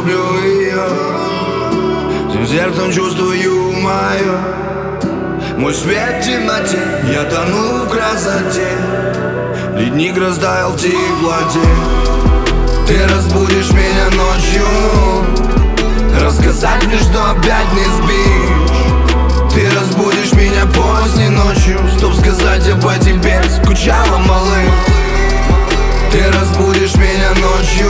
люблю ее, всем сердцем чувствую мое. Мой свет в темноте, я тону в красоте. Ледник растаял в теплоте. Ты разбудишь меня ночью, рассказать мне, что опять не спишь. Ты разбудишь меня поздней ночью, чтоб сказать я по тебе скучала, малыш. Ты разбудишь меня ночью,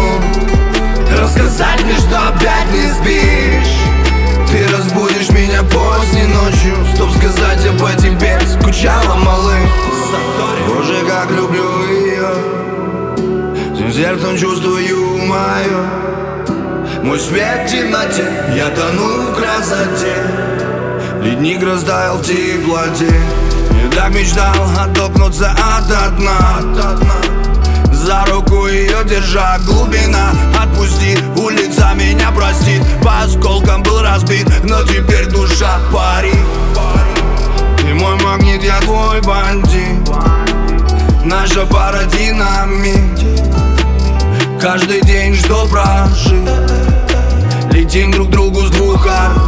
рассказать мне, что опять не спишь. Ты разбудишь меня поздней ночью, чтоб сказать я по тебе скучала, малыш. Боже, как люблю ее, всем сердцем чувствую мое. Мой свет в темноте, я тону в красоте. Ледник растаял в теплоте. Я так мечтал оттолкнуться ото дна, за руку ее держа, глубина. Отпусти, улица меня простит. По осколкам был разбит, но теперь душа парит. Ты мой магнит, я твой бандит. Наша пара динамит. Каждый день что прожить. Летим друг к другу с двух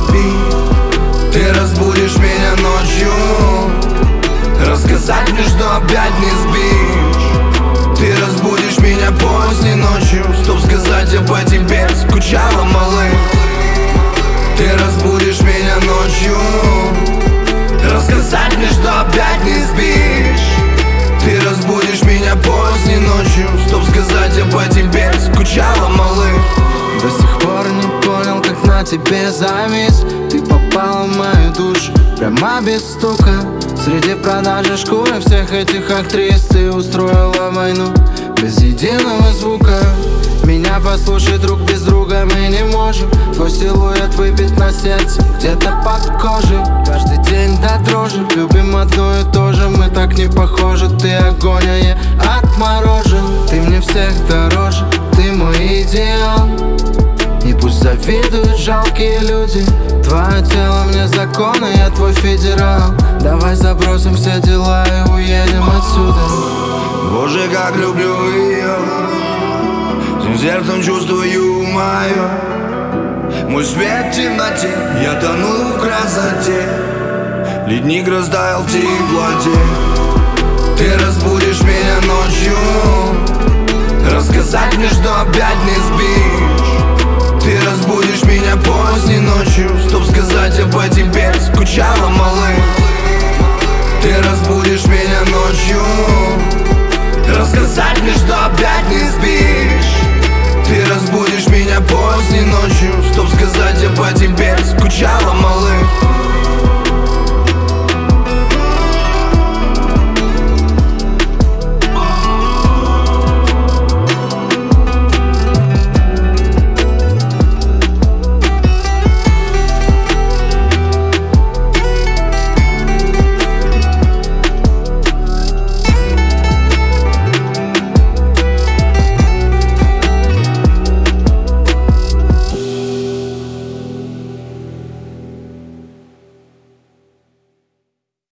орбит. Ты разбудишь меня ночью, рассказать мне, что опять не спишь. Ты разбудишь меня поздней ночью, чтоб сказать я по тебе скучала, малыш. Ты разбудишь меня ночью, рассказать мне, что опять не спишь. Ты разбудишь меня поздней ночью, чтоб сказать я по тебе скучала, малыш. До сих пор не понял, как на тебе завис. Ты попала в мою душу прямо без стука. Среди продажи шкуры всех этих актрис ты устроила войну без единого звука. Меня послушай, друг, без друга мы не можем. Твой силуэт выпить на сердце, где-то под кожей. Каждый день до дрожи любим одно и то же. Мы так не похожи, ты огонь, а я отморожен. Ты мне всех дороже, ты мой идеал. И пусть завидуют жалкие люди. Твое тело мне закон, а я твой федерал. Давай забросим все дела и уедем отсюда. Боже, как люблю ее, всем сердцем чувствую мое. Мой свет в темноте, я тону в красоте. Ледник растаял в теплоте. Ты разбудишь меня ночью, рассказать мне, что опять не спишь.